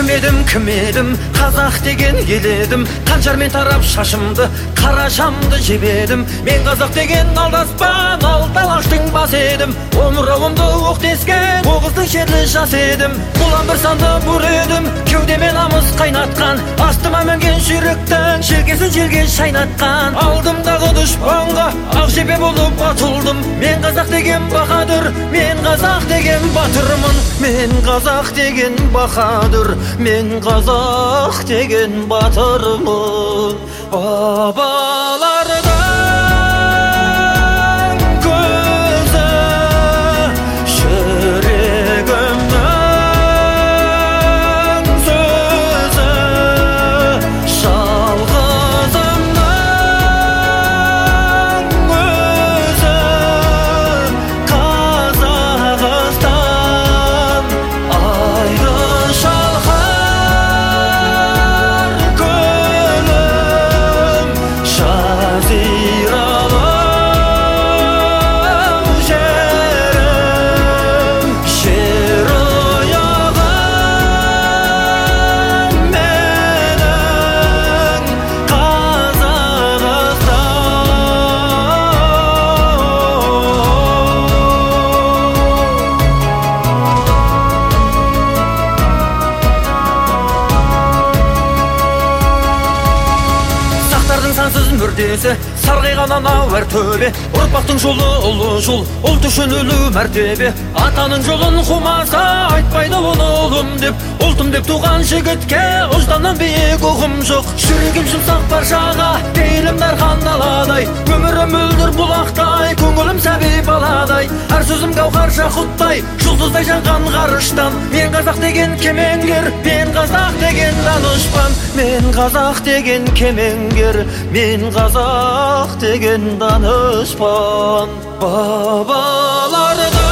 кім едім, қазақ деген ел едім. Қанжармен тарап шашымды, қара шамды жебедім. Мен қазақ деген алдаспан, алталаштың бас едім. Омырауымды оқ тескен, оғыздың шерлі жас едім. Бұлан бір санды бұр едім, кеудемен намыс қайнатқан. Астыма мінген жүйріктің, желкесін желге шайнатқан. Алдымдағы дұшпанға ақ жебе болып атылдым. Мен қазақ деген баһадүр, мен қазақ деген батырмын. Мен қазақ деген баһадүр, мен қазақ деген батырмын. Бабалардың көзі жүрегімнің сөзі, жалғызымның өзі Қазақстан. Айды шалқар көлім, жазиралы жерім, жер ұяғым менің Сақтардың сансыз мүрдесі, сарғайған анау әр төбе. Ұрпақтың жолы ұлы жол, ұлт үшін өлу мәртебе. Атаның жолын қумаса, айтпайды оны ұлым деп. Ұлтым деп туған жігітке ұжданнан биік ұғым жоқ. Жүрегім жұмсақ баршаға, пейілім дархан аладай. Өмірім мөлдір бұлақтай, көңілім сәби баладай. Әр сөзім гауһар жақұттай, жұлдыздай жанған ғарыштан. Мен қазақ деген кемеңгер, мен қазақ деген данышпан. Мен қазақ деген кемеңгер, мен қазақ деген данышпан. Бабалардың